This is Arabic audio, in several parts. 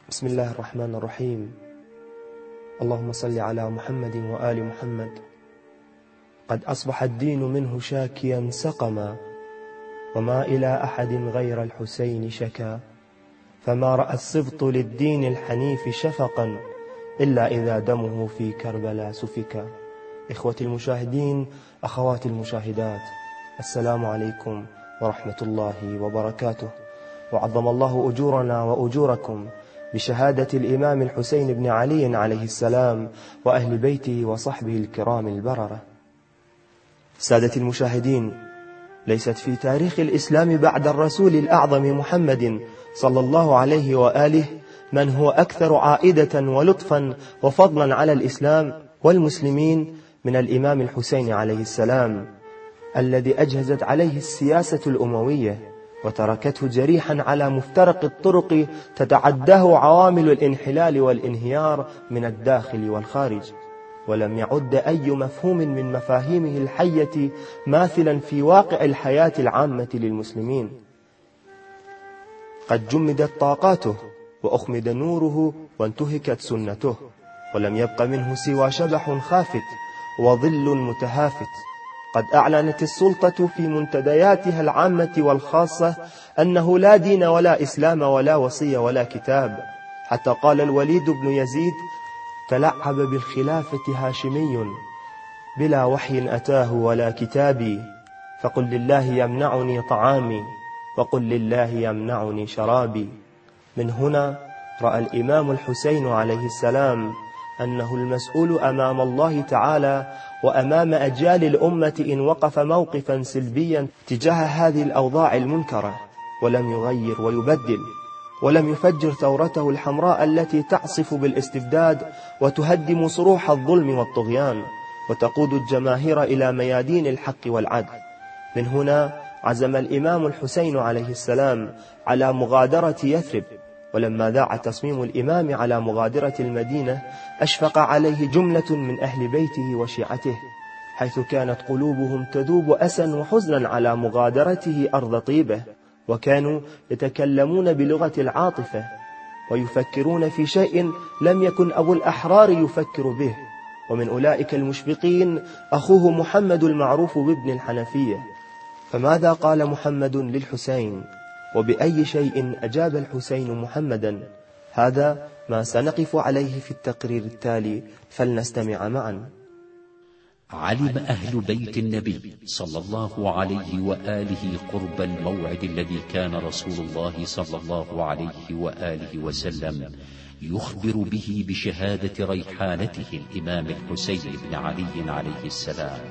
بسم الله الرحمن الرحيم. اللهم صل على محمد وآل محمد. قد أصبح الدين منه شاكيا سقما، وما إلى أحد غير الحسين شكا، فما رأى السبط للدين الحنيف شفقا إلا إذا دمه في كربلاء سفكا. إخوتي المشاهدين، أخواتي المشاهدات، السلام عليكم ورحمة الله وبركاته. وعظم الله أجورنا وأجوركم بشهادة الإمام الحسين بن علي عليه السلام وأهل بيته وصحبه الكرام البررة. سادة المشاهدين، ليست في تاريخ الإسلام بعد الرسول الأعظم محمد صلى الله عليه وآله من هو أكثر عائدة ولطفا وفضلا على الإسلام والمسلمين من الإمام الحسين عليه السلام، الذي أجهزت عليه السياسة الأموية وتركته جريحا على مفترق الطرق تتعداه عوامل الانحلال والانهيار من الداخل والخارج، ولم يعد أي مفهوم من مفاهيمه الحية ماثلا في واقع الحياة العامة للمسلمين. قد جمدت طاقاته وأخمد نوره وانتهكت سنته، ولم يبق منه سوى شبح خافت وظل متهافت. قد أعلنت السلطة في منتدياتها العامة والخاصة أنه لا دين ولا إسلام ولا وصية ولا كتاب، حتى قال الوليد بن يزيد: تلعب بالخلافة هاشمي بلا وحي أتاه ولا كتابي، فقل لله يمنعني طعامي وقل لله يمنعني شرابي. من هنا رأى الإمام الحسين عليه السلام أنه المسؤول أمام الله تعالى وأمام أجيال الأمة إن وقف موقفا سلبيا تجاه هذه الأوضاع المنكرة، ولم يغير ويبدل، ولم يفجر ثورته الحمراء التي تعصف بالاستبداد وتهدم صروح الظلم والطغيان وتقود الجماهير إلى ميادين الحق والعدل. من هنا عزم الإمام الحسين عليه السلام على مغادرة يثرب، ولما ذاع تصميم الإمام على مغادرة المدينة أشفق عليه جملة من أهل بيته وشيعته، حيث كانت قلوبهم تذوب أسا وحزنا على مغادرته أرض طيبة، وكانوا يتكلمون بلغة العاطفة ويفكرون في شيء لم يكن أبو الأحرار يفكر به. ومن أولئك المشفقين أخوه محمد المعروف بابن الحنفية. فماذا قال محمد للحسين؟ وبأي شيء أجاب الحسين محمدا؟ هذا ما سنقف عليه في التقرير التالي، فلنستمع معا. علم أهل بيت النبي صلى الله عليه وآله قرب الموعد الذي كان رسول الله صلى الله عليه وآله وسلم يخبر به بشهادة ريحانته الإمام الحسين بن علي عليه السلام،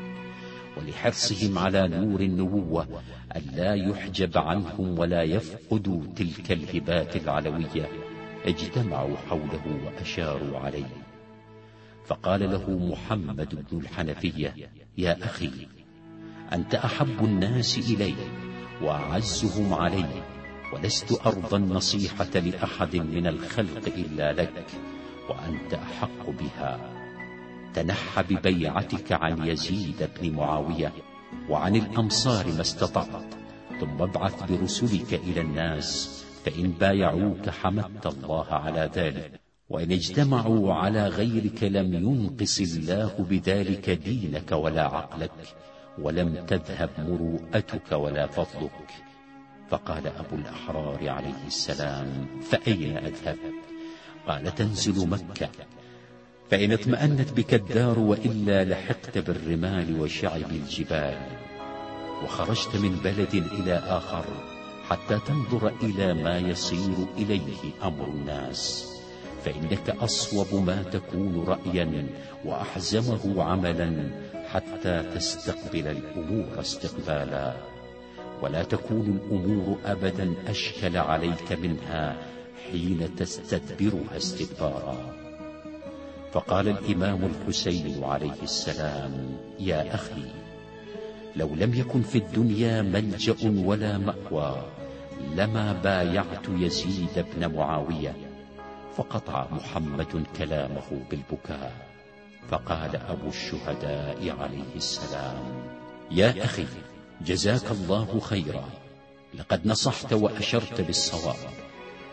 ولحرصهم على نور النبوة أن لا يحجب عنهم ولا يفقدوا تلك الهبات العلوية، اجتمعوا حوله وأشاروا عليه. فقال له محمد بن الحنفية: يا أخي، أنت أحب الناس إلي وأعزهم علي، ولست أرضى النصيحة لأحد من الخلق إلا لك، وأنت أحق بها. تنحى ببيعتك عن يزيد بن معاوية وعن الأمصار ما استطعت، ثم ابعث برسلك إلى الناس، فإن بايعوك حمدت الله على ذلك، وإن اجتمعوا على غيرك لم ينقص الله بذلك دينك ولا عقلك، ولم تذهب مروءتك ولا فضلك. فقال أبو الأحرار عليه السلام: فأين أذهب؟ قال: تنزل مكة، فإن اطمأنت بك الدار، وإلا لحقت بالرمال وشعب الجبال، وخرجت من بلد إلى آخر حتى تنظر إلى ما يصير إليه أمر الناس، فإنك أصوب ما تكون رأيا وأحزمه عملا حتى تستقبل الأمور استقبالا، ولا تكون الأمور أبدا أشكل عليك منها حين تستدبرها استدبارا. فقال الإمام الحسين عليه السلام: يا أخي، لو لم يكن في الدنيا ملجأ ولا مأوى لما بايعت يزيد بن معاوية. فقطع محمد كلامه بالبكاء، فقال أبو الشهداء عليه السلام: يا أخي، جزاك الله خيرا، لقد نصحت وأشرت بالصواب،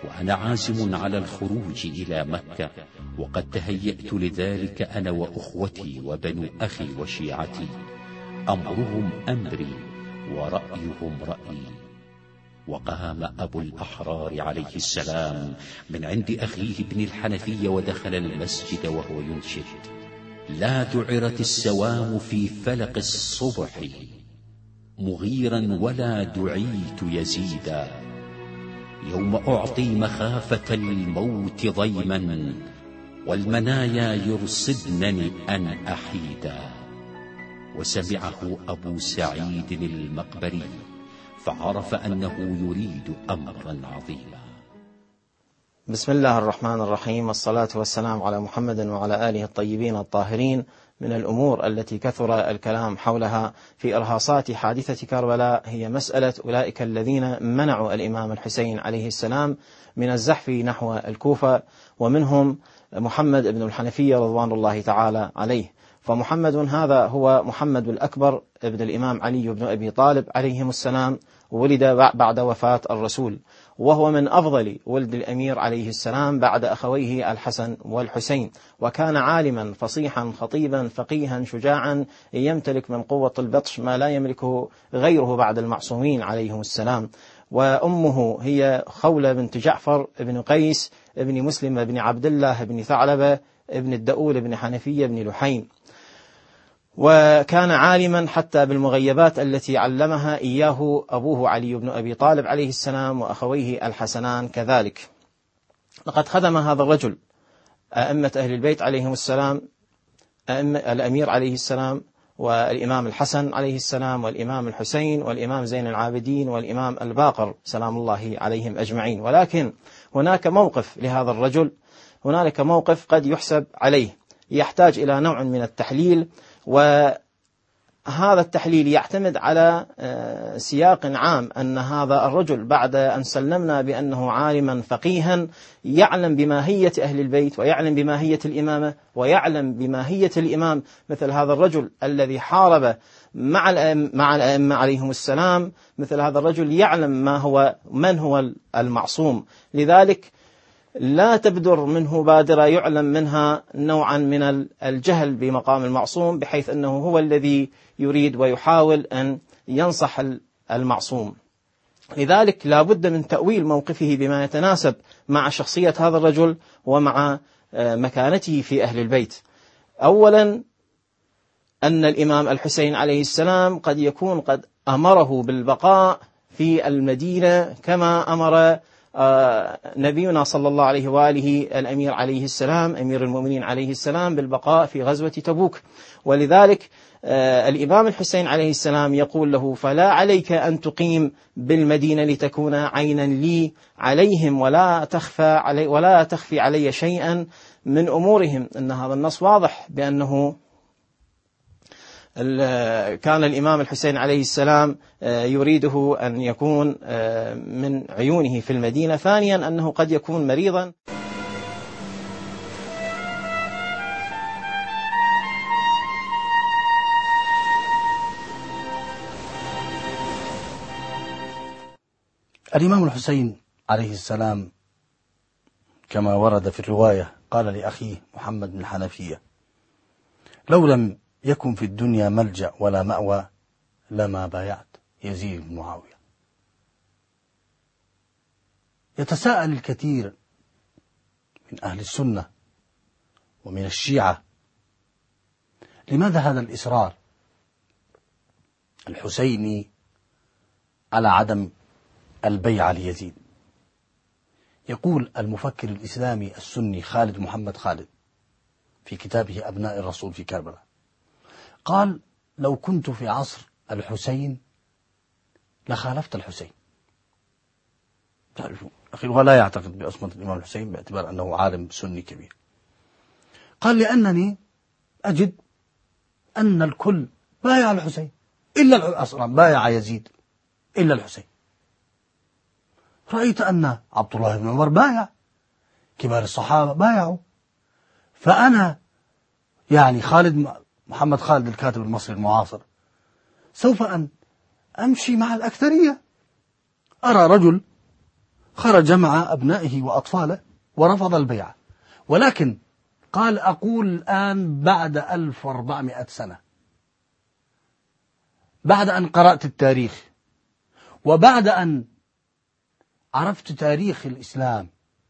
وأنا عازم على الخروج إلى مكة، وقد تهيأت لذلك أنا وأخوتي وبنو أخي وشيعتي، أمرهم أمري ورأيهم رأيي. وقام أبو الأحرار عليه السلام من عند أخيه ابن الحنفية ودخل المسجد وهو ينشد: لا دعرت السوام في فلق الصبح مغيرا ولا دعيت يزيدا، يوم أعطي مخافة الموت ضيما والمنايا يرصدنني أن أحيدا. وسمعه أبو سعيد المقبري فعرف أنه يريد أمرا عظيما. بسم الله الرحمن الرحيم، والصلاة والسلام على محمد وعلى آله الطيبين الطاهرين. من الأمور التي كثر الكلام حولها في إرهاصات حادثة كربلاء هي مسألة أولئك الذين منعوا الإمام الحسين عليه السلام من الزحف نحو الكوفة، ومنهم محمد بن الحنفية رضوان الله تعالى عليه. فمحمد هذا هو محمد الأكبر ابن الإمام علي بن أبي طالب عليهم السلام، ولد بعد وفاة الرسول، وهو من أفضل ولد الأمير عليه السلام بعد أخويه الحسن والحسين، وكان عالما فصيحا خطيبا فقيها شجاعا يمتلك من قوة البطش ما لا يملكه غيره بعد المعصومين عليهم السلام. وأمه هي خولة بنت جعفر بن قيس بن مسلم بن عبد الله بن ثعلبة بن الدؤول بن حنفية بن لحين، وكان عالما حتى بالمغيبات التي علمها إياه أبوه علي بن أبي طالب عليه السلام وأخويه الحسنان كذلك. لقد خدم هذا الرجل أئمة أهل البيت عليهم السلام، الأمير عليه السلام والإمام الحسن عليه السلام والإمام الحسين والإمام زين العابدين والإمام الباقر سلام الله عليهم أجمعين. ولكن هناك موقف لهذا الرجل، هناك موقف قد يحسب عليه، يحتاج إلى نوع من التحليل، وهذا التحليل يعتمد على سياق عام أن هذا الرجل بعد أن سلمنا بأنه عالما فقيها يعلم بماهية أهل البيت ويعلم بماهية الإمامة ويعلم بماهية الإمام، مثل هذا الرجل الذي حارب مع الأئمة عليهم السلام، مثل هذا الرجل يعلم من هو المعصوم. لذلك لا تبدر منه بادرة يعلم منها نوعا من الجهل بمقام المعصوم، بحيث أنه هو الذي يريد ويحاول أن ينصح المعصوم. لذلك لا بد من تأويل موقفه بما يتناسب مع شخصية هذا الرجل ومع مكانته في أهل البيت. أولا أن الإمام الحسين عليه السلام قد يكون قد أمره بالبقاء في المدينة كما أمر نبينا صلى الله عليه وآله الأمير عليه السلام أمير المؤمنين عليه السلام بالبقاء في غزوة تبوك. ولذلك الإمام الحسين عليه السلام يقول له: فلا عليك أن تقيم بالمدينة لتكون عينا لي عليهم ولا تخفي علي شيئا من أمورهم. أن هذا النص واضح بأنه كان الإمام الحسين عليه السلام يريده أن يكون من عيونه في المدينة. ثانيا أنه قد يكون مريضا. الإمام الحسين عليه السلام كما ورد في الرواية قال لأخيه محمد بن الحنفية: لو لم يكن في الدنيا ملجأ ولا مأوى لما بايعت يزيد بن معاوية. يتساءل الكثير من أهل السنة ومن الشيعة: لماذا هذا الإصرار الحسيني على عدم البيعة ليزيد؟ يقول المفكر الإسلامي السني خالد محمد خالد في كتابه أبناء الرسول في كربلاء، قال: لو كنت في عصر الحسين لخالفت الحسين. أخي هو لا يعتقد بعصمة الإمام الحسين باعتبار أنه عالم سني كبير. قال: لأنني أجد أن الكل بايع الحسين إلا أصلا بايع يزيد إلا الحسين. رأيت أن عبد الله بن عمر بايع، كبار الصحابة بايعوا، فأنا محمد خالد الكاتب المصري المعاصر سوف أن أمشي مع الأكثرية. أرى رجل خرج مع أبنائه وأطفاله ورفض البيعة، ولكن قال أقول الآن بعد 1400 سنة، بعد أن قرأت التاريخ وبعد أن عرفت تاريخ الإسلام،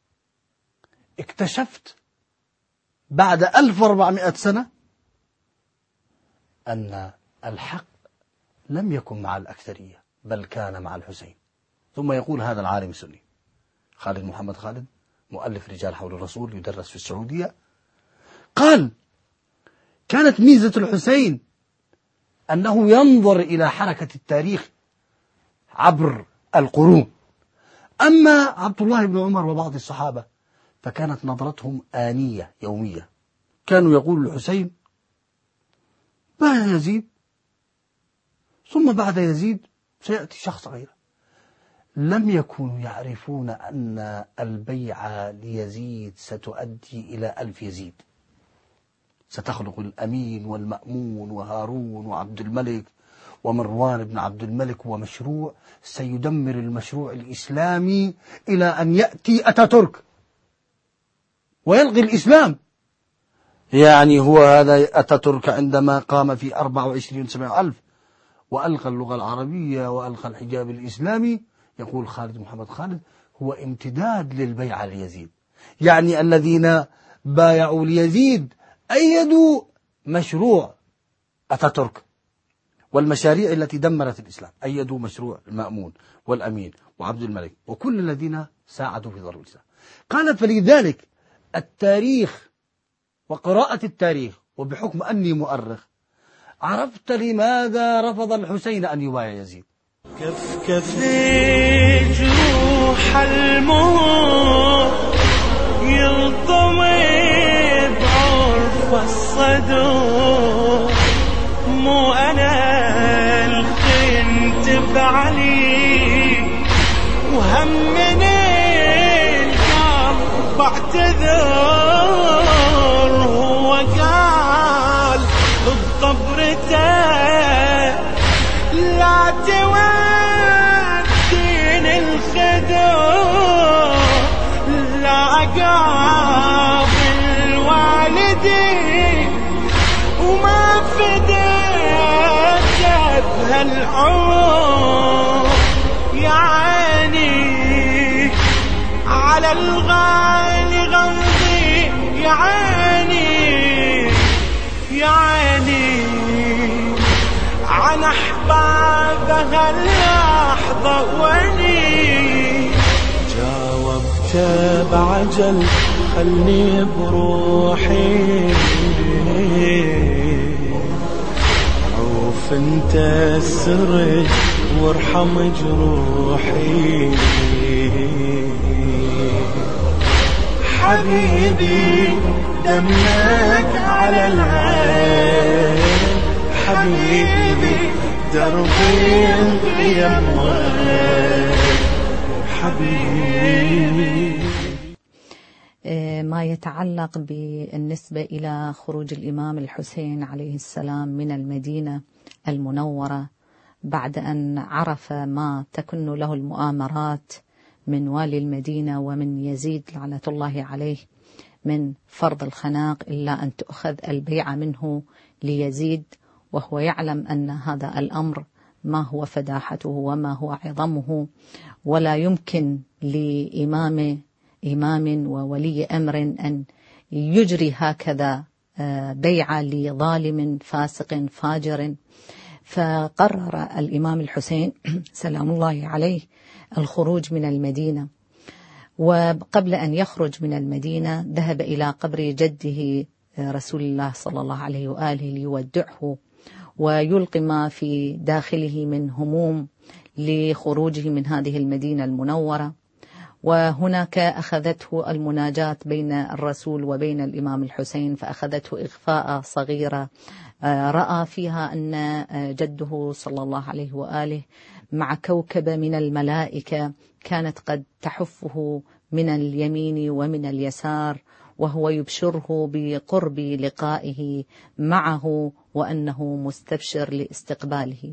اكتشفت بعد 1400 سنة أن الحق لم يكن مع الأكثرية بل كان مع الحسين. ثم يقول هذا العالم السني خالد محمد خالد، مؤلف رجال حول الرسول، يدرس في السعودية، قال كانت ميزة الحسين أنه ينظر إلى حركة التاريخ عبر القرون. أما عبد الله بن عمر وبعض الصحابة فكانت نظرتهم آنية يومية، كانوا يقول الحسين بايع يزيد ثم بعد يزيد سيأتي شخص غيره. لم يكونوا يعرفون أن البيعة ليزيد ستؤدي إلى 1000 يزيد، ستخلق الأمين والمأمون وهارون وعبد الملك ومروان بن عبد الملك، ومشروع سيدمر المشروع الإسلامي إلى أن يأتي أتاتورك ويلغي الإسلام. يعني هو هذا أتاتورك عندما قام في 24,700,000 وألغى اللغة العربية وألغى الحجاب الإسلامي، يقول خالد محمد خالد هو امتداد للبيعة ليزيد. يعني الذين بايعوا ليزيد أيدوا مشروع أتاتورك، والمشاريع التي دمرت الإسلام أيدوا مشروع المأمون والأمين وعبد الملك وكل الذين ساعدوا في ضرب الإسلام. قال فلذلك التاريخ وقراءة التاريخ، وبحكم أني مؤرخ عرفت لماذا رفض الحسين أن يبايع يزيد. كفكفي جروح الموت يلطمي بعرف الصدور، مو أنا الخنت بعلي وهمني القلب بعتذر، هو قال بطبرته لا تودين الخدور، لا قابل والدي وما فديت بهالعمر، يعني على الغالي غمضي يعني عن أحبابها اللحظة وني جاوبت بعجل خلني بروحي، عوف انت السرج وارحم جروحي، حبيبي دمك على العين، حبيبي دربي يمك حبيبي. ما يتعلق بالنسبة إلى خروج الإمام الحسين عليه السلام من المدينة المنورة بعد أن عرف ما تكن له المؤامرات من والي المدينة ومن يزيد لعنة الله عليه من فرض الخناق إلا أن تؤخذ البيعة منه ليزيد، وهو يعلم أن هذا الأمر ما هو فداحته وما هو عظمه، ولا يمكن إمام وولي أمر أن يجري هكذا بيعة لظالم فاسق فاجر. فقرر الإمام الحسين سلام الله عليه الخروج من المدينة، وقبل أن يخرج من المدينة ذهب إلى قبر جده رسول الله صلى الله عليه وآله ليودعه ويلقي ما في داخله من هموم لخروجه من هذه المدينة المنورة. وهناك أخذته المناجاة بين الرسول وبين الإمام الحسين، فأخذته إغفاء صغيرة رأى فيها أن جده صلى الله عليه وآله مع كوكبة من الملائكة كانت قد تحفه من اليمين ومن اليسار، وهو يبشره بقرب لقائه معه وأنه مستبشر لاستقباله.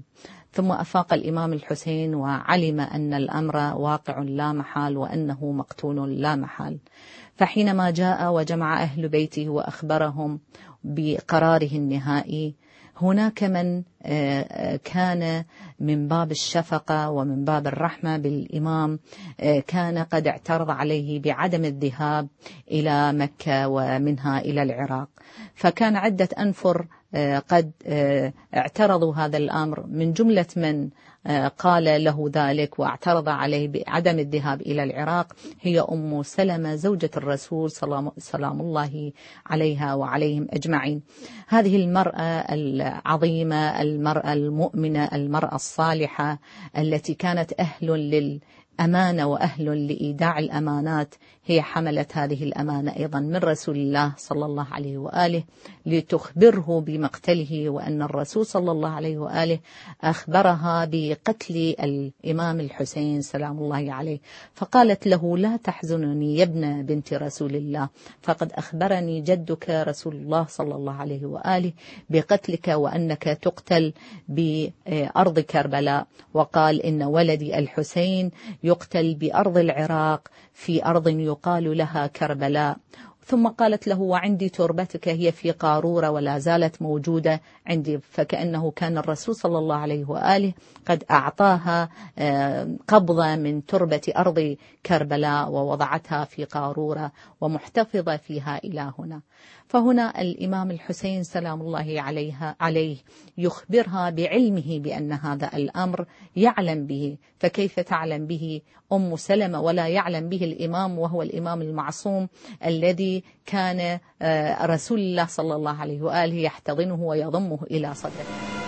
ثم أفاق الإمام الحسين وعلم أن الأمر واقع لا محال وأنه مقتول لا محال. فحينما جاء وجمع أهل بيته وأخبرهم بقراره النهائي، هناك من كان من باب الشفقة ومن باب الرحمة بالإمام كان قد اعترض عليه بعدم الذهاب إلى مكة ومنها إلى العراق، فكان عدة أنفر قد اعترضوا هذا الأمر. من جملة من قال له ذلك واعترض عليه بعدم الذهاب إلى العراق هي أم سلمة زوجة الرسول سلام الله عليها وعليهم أجمعين. هذه المرأة العظيمة، المرأة المؤمنة، المرأة الصالحة التي كانت أهل للأمانة وأهل لإيداع الأمانات، هي حملت هذه الأمانة أيضا من رسول الله صلى الله عليه وآله لتخبره بمقتله، وأن الرسول صلى الله عليه وآله أخبرها بقتل الإمام الحسين سلام الله عليه، فقالت له: لا تحزنني يا ابن بنت رسول الله، فقد أخبرني جدك رسول الله صلى الله عليه وآله بقتلك وأنك تقتل بأرض كربلاء، وقال: إن ولدي الحسين يقتل بأرض العراق في أرض يقال لها كربلاء. ثم قالت له: وعندي تربتك هي في قارورة ولا زالت موجودة عندي، فكأنه كان الرسول صلى الله عليه وآله قد أعطاها قبضة من تربة أرض كربلاء ووضعتها في قارورة ومحتفظة فيها إلى هنا. فهنا الإمام الحسين سلام الله عليه يخبرها بعلمه بأن هذا الأمر يعلم به، فكيف تعلم به أم سلمة ولا يعلم به الإمام، وهو الإمام المعصوم الذي كان رسول الله صلى الله عليه وآله يحتضنه ويضمه إلى صدره.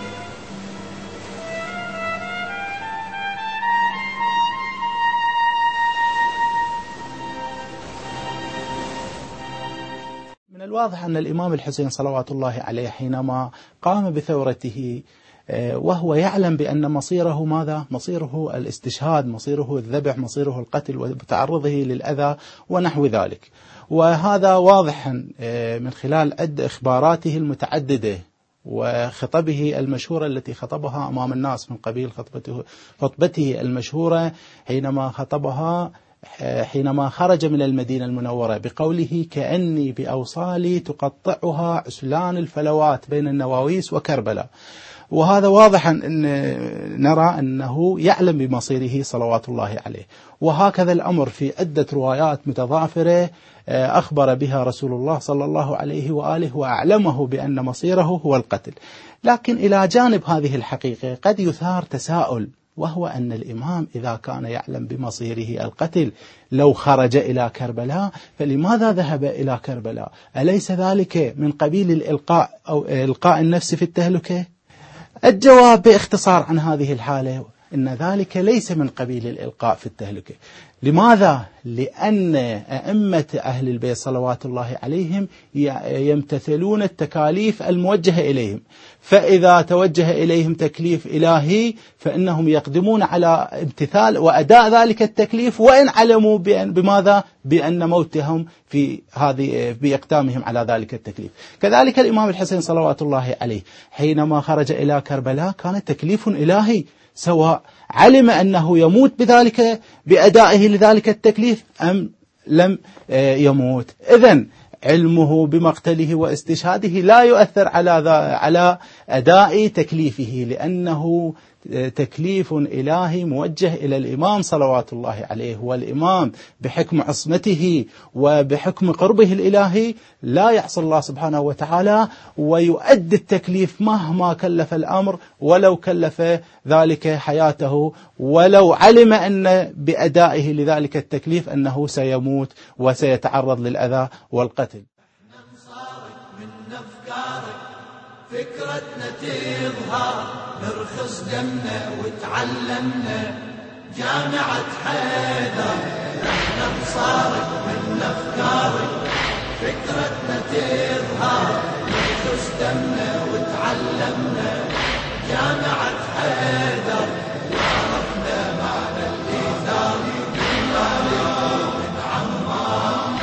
من الواضح أن الإمام الحسين صلوات الله عليه حينما قام بثورته وهو يعلم بأن مصيره ماذا؟ مصيره الاستشهاد، مصيره الذبح، مصيره القتل وتعرضه للأذى ونحو ذلك. وهذا واضح من خلال إخباراته المتعددة وخطبه المشهورة التي خطبها أمام الناس، من قبيل خطبته المشهورة حينما خرج من المدينة المنورة بقوله: كأني بأوصالي تقطعها عسلان الفلوات بين النواويس وكربلاء. وهذا واضح أن نرى أنه يعلم بمصيره صلوات الله عليه. وهكذا الأمر في عدة روايات متضافرة أخبر بها رسول الله صلى الله عليه وآله وأعلمه بأن مصيره هو القتل. لكن إلى جانب هذه الحقيقة قد يثار تساؤل، وهو أن الإمام إذا كان يعلم بمصيره القتل لو خرج إلى كربلاء فلماذا ذهب إلى كربلاء؟ أليس ذلك من قبيل الإلقاء أو إلقاء النفس في التهلكة؟ الجواب باختصار عن هذه الحالة إن ذلك ليس من قبيل الإلقاء في التهلكة. لماذا؟ لأن أئمة أهل البيت صلوات الله عليهم يمتثلون التكاليف الموجهة إليهم، فإذا توجه إليهم تكليف إلهي فإنهم يقدمون على امتثال وأداء ذلك التكليف، وإن علموا بماذا؟ بأن موتهم بإقدامهم على ذلك التكليف. كذلك الإمام الحسين صلوات الله عليه حينما خرج إلى كربلاء كان تكليف إلهي، سواء علم أنه يموت بذلك بأدائه لذلك التكليف أم لم يموت. إذن علمه بمقتله واستشهاده لا يؤثر على أداء تكليفه، لأنه تكليف إلهي موجه إلى الإمام صلوات الله عليه. والإمام بحكم عصمته وبحكم قربه الإلهي لا يعصي الله سبحانه وتعالى، ويؤدي التكليف مهما كلف الأمر، ولو كلف ذلك حياته، ولو علم أن بأدائه لذلك التكليف أنه سيموت وسيتعرض للأذى والقتل. فكرتنا تظهر نرخص دمنا وتعلمنا جامعة حيدر، احنا نصارك من أفكارك. فكرتنا تظهر نرخص دمنا وتعلمنا جامعة حيدر، وعرفنا معنى الإيثار من مالك ومن عمار.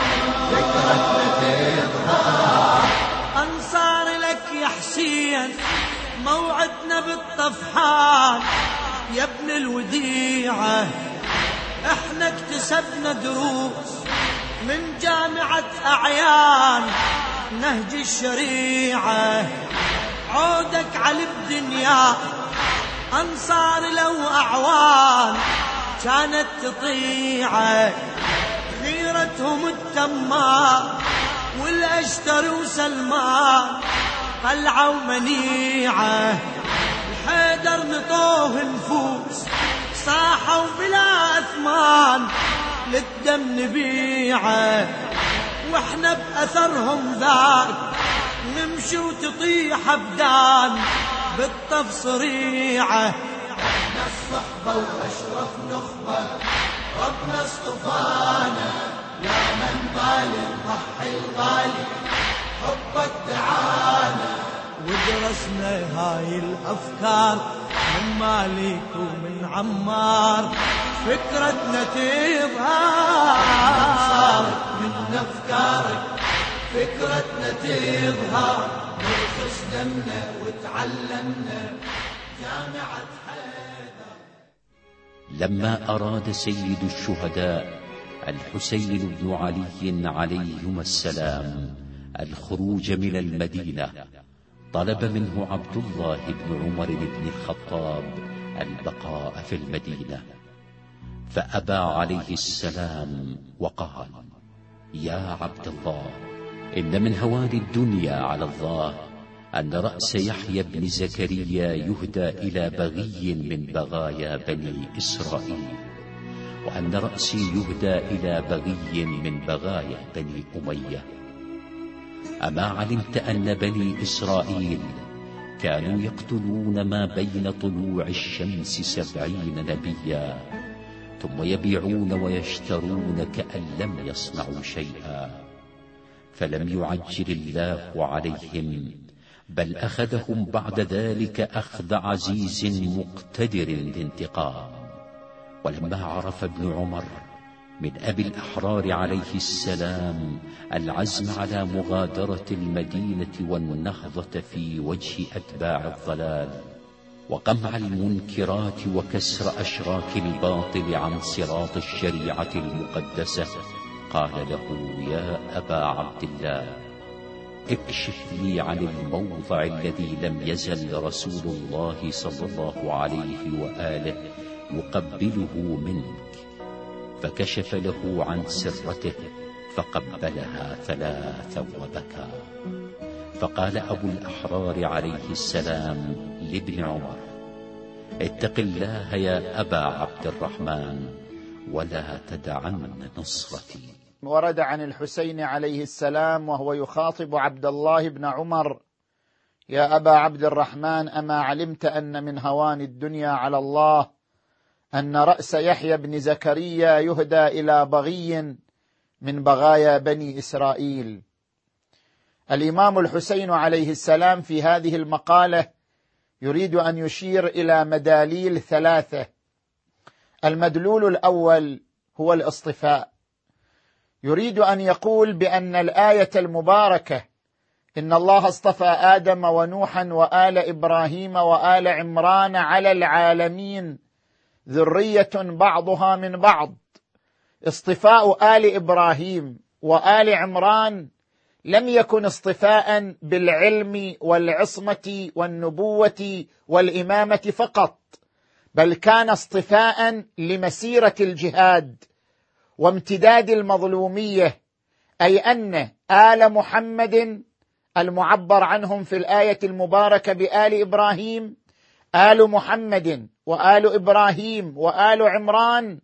فكرتنا تظهر أنصار لك يا حسين موعدنا بالطفحان يا ابن الوديعة، احنا اكتسبنا دروس من جامعة أعيان نهج الشريعة، عودك على الدنيا أنصار لو أعوان كانت تطيعه، خيرتهم التمار والأشتر وسلمان قلعة ومنيعة، الحيدر نطوه نفوس صاحوا بلا أثمان للدم نبيعه، واحنا بأثرهم ذاك نمشي وتطيح أبدان بالطف صريعة. احنا الصحبة وأشرف نخبة ربنا اصطفانا، يا من بالي نضحي الغالي حبك دعانا، ودرسنا هاي الأفكار من مالك ومن عمار، فكرتنا تظهر من أفكارك، فكرتنا تظهر نرخص دمنا وتعلمنا جامعة حيدر. لما أراد سيد الشهداء الحسين بن علي عليهما السلام الخروج من المدينة، طلب منه عبد الله بن عمر بن الخطاب البقاء في المدينة، فأبى عليه السلام وقال: يا عبد الله، إن من هوان الدنيا على الله أن رأس يحيى بن زكريا يهدى إلى بغي من بغايا بني إسرائيل، وأن رأسي يهدى إلى بغي من بغايا بني أمية. أما علمت أن بني إسرائيل كانوا يقتلون ما بين طلوع الشمس 70 نبيا، ثم يبيعون ويشترون كأن لم يصنعوا شيئا، فلم يعجل الله عليهم، بل أخذهم بعد ذلك أخذ عزيز مقتدر لانتقام. ولما عرف ابن عمر من أبي الأحرار عليه السلام العزم على مغادرة المدينة والنهضة في وجه أتباع الضلال وقمع المنكرات وكسر أشراك الباطل عن صراط الشريعة المقدسة، قال له: يا أبا عبد الله، اكشف لي عن الموضع الذي لم يزل رسول الله صلى الله عليه وآله يقبله منك. فكشف له عن سرته فقبلها 3 وبكى. فقال أبو الأحرار عليه السلام لابن عمر: اتق الله يا أبا عبد الرحمن، ولا تدعن نصرتي. ورد عن الحسين عليه السلام وهو يخاطب عبد الله بن عمر: يا أبا عبد الرحمن، أما علمت أن من هوان الدنيا على الله أن رأس يحيى بن زكريا يهدى إلى بغي من بغايا بني إسرائيل. الإمام الحسين عليه السلام في هذه المقالة يريد أن يشير إلى مداليل 3. المدلول الأول هو الاصطفاء، يريد أن يقول بأن الآية المباركة إن الله اصطفى آدم ونوحا وآل إبراهيم وآل عمران على العالمين ذرية بعضها من بعض، اصطفاء آل إبراهيم وآل عمران لم يكن اصطفاء بالعلم والعصمة والنبوة والإمامة فقط، بل كان اصطفاء لمسيرة الجهاد وامتداد المظلومية، أي أن آل محمد المعبر عنهم في الآية المباركة بآل إبراهيم، آل محمد وآل إبراهيم وآل عمران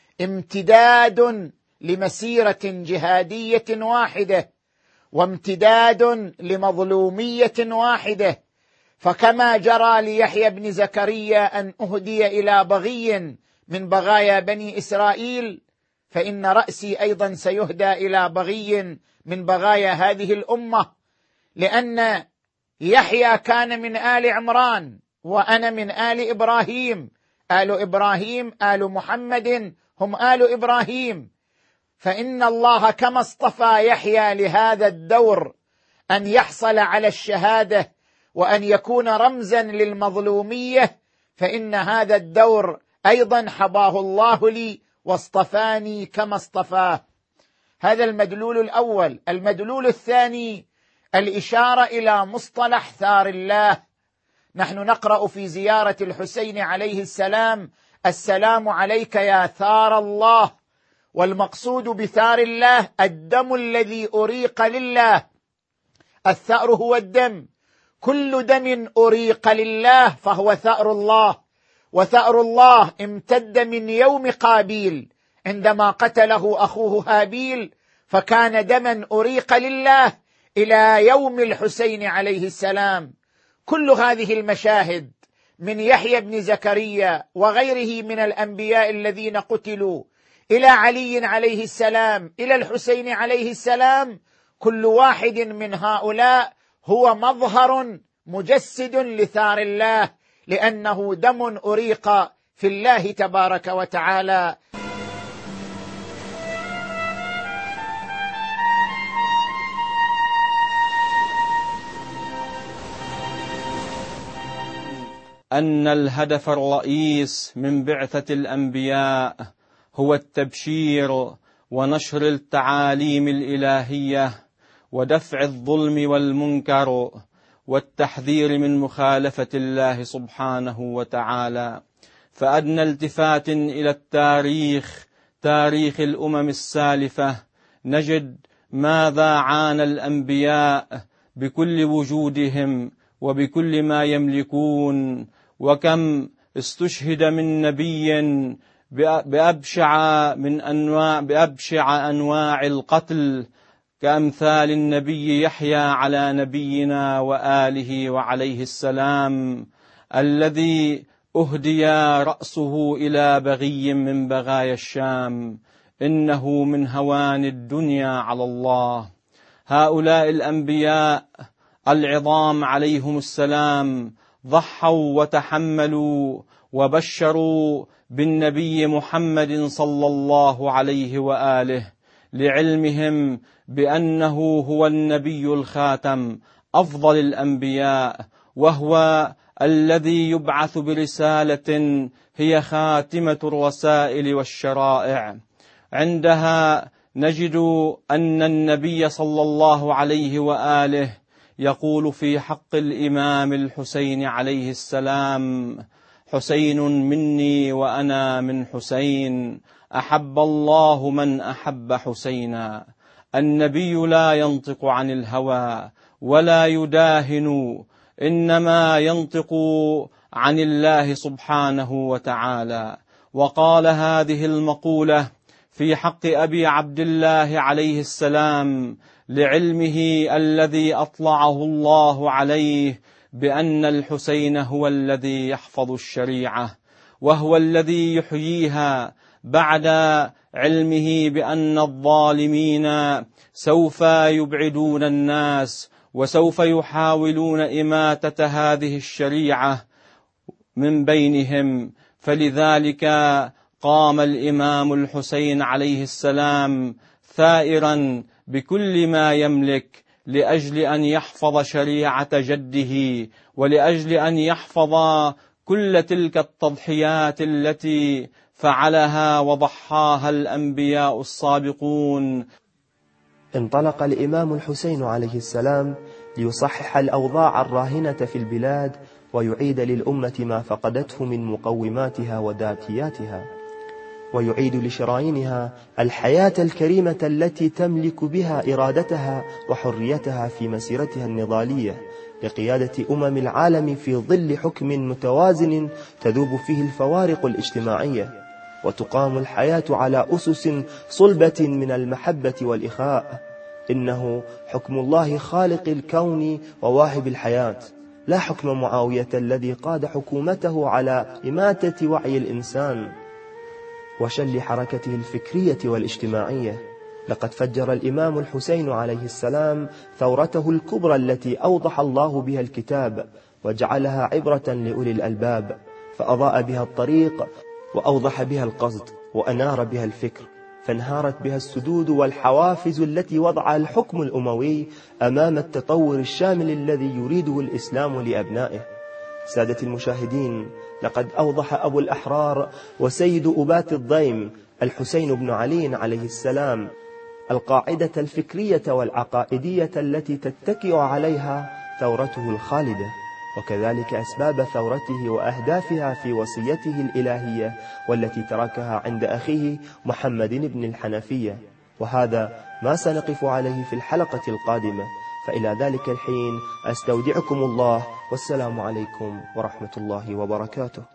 امتداد لمسيرة جهادية واحدة وامتداد لمظلومية واحدة. فكما جرى ليحيى بن زكريا أن أهدي إلى بغي من بغايا بني إسرائيل، فإن رأسي أيضا سيهدى إلى بغي من بغايا هذه الأمة، لأن يحيى كان من آل عمران وأنا من آل إبراهيم، آل إبراهيم آل محمد هم آل إبراهيم. فإن الله كما اصطفى يحيى لهذا الدور أن يحصل على الشهادة وأن يكون رمزا للمظلومية، فإن هذا الدور أيضا حباه الله لي واصطفاني كما اصطفاه. هذا المدلول الأول. المدلول الثاني الإشارة إلى مصطلح ثار الله. نحن نقرأ في زيارة الحسين عليه السلام: السلام عليك يا ثار الله. والمقصود بثار الله الدم الذي أريق لله. الثأر هو الدم، كل دم أريق لله فهو ثأر الله. وثأر الله امتد من يوم قابيل عندما قتله أخوه هابيل، فكان دما أريق لله إلى يوم الحسين عليه السلام. كل هذه المشاهد من يحيى بن زكريا وغيره من الأنبياء الذين قتلوا إلى علي عليه السلام إلى الحسين عليه السلام، كل واحد من هؤلاء هو مظهر مجسد لثار الله، لأنه دم أريق في الله تبارك وتعالى. أن الهدف الرئيس من بعثة الأنبياء هو التبشير ونشر التعاليم الإلهية ودفع الظلم والمنكر والتحذير من مخالفة الله سبحانه وتعالى. فأدنى التفات إلى التاريخ، تاريخ الأمم السالفة، نجد ماذا عانى الأنبياء بكل وجودهم وبكل ما يملكون، وكم استشهد من نبي بأبشع أنواع القتل، كأمثال النبي يحيى على نبينا وآله وعليه السلام، الذي أهدي رأسه إلى بغي من بغايا الشام، إنه من هوان الدنيا على الله. هؤلاء الأنبياء العظام عليهم السلام ضحوا وتحملوا وبشروا بالنبي محمد صلى الله عليه وآله، لعلمهم بأنه هو النبي الخاتم أفضل الأنبياء، وهو الذي يبعث برسالة هي خاتمة الرسائل والشرائع. عندها نجد أن النبي صلى الله عليه وآله يقول في حق الإمام الحسين عليه السلام: حسين مني وأنا من حسين، أحب الله من أحب حسينا. النبي لا ينطق عن الهوى ولا يداهن، إنما ينطق عن الله سبحانه وتعالى. وقال هذه المقولة في حق أبي عبد الله عليه السلام لعلمه الذي أطلعه الله عليه بأن الحسين هو الذي يحفظ الشريعة، وهو الذي يحييها، بعد علمه بأن الظالمين سوف يبعدون الناس وسوف يحاولون إماتة هذه الشريعة من بينهم. فلذلك قام الإمام الحسين عليه السلام ثائرا بكل ما يملك لأجل أن يحفظ شريعة جده، ولأجل أن يحفظ كل تلك التضحيات التي فعلها وضحاها الأنبياء السابقون. انطلق الإمام الحسين عليه السلام ليصحح الأوضاع الراهنة في البلاد ويعيد للأمة ما فقدته من مقوماتها وذاتياتها، ويعيد لشرايينها الحياة الكريمة التي تملك بها إرادتها وحريتها في مسيرتها النضالية لقيادة أمم العالم في ظل حكم متوازن تذوب فيه الفوارق الاجتماعية، وتقام الحياة على أسس صلبة من المحبة والإخاء. إنه حكم الله خالق الكون وواهب الحياة، لا حكم معاوية الذي قاد حكومته على إماتة وعي الإنسان وشل حركته الفكرية والاجتماعية. لقد فجر الإمام الحسين عليه السلام ثورته الكبرى التي أوضح الله بها الكتاب وجعلها عبرة لأولي الألباب، فأضاء بها الطريق وأوضح بها القصد وأنار بها الفكر، فانهارت بها السدود والحوافز التي وضعها الحكم الأموي أمام التطور الشامل الذي يريده الإسلام لأبنائه. سادة المشاهدين، لقد أوضح أبو الأحرار وسيد أبات الضيم الحسين بن علي عليه السلام القاعدة الفكرية والعقائدية التي تتكئ عليها ثورته الخالدة، وكذلك أسباب ثورته وأهدافها في وصيته الإلهية والتي تركها عند أخيه محمد بن الحنفية. وهذا ما سنقف عليه في الحلقة القادمة، فإلى ذلك الحين أستودعكم الله، والسلام عليكم ورحمة الله وبركاته.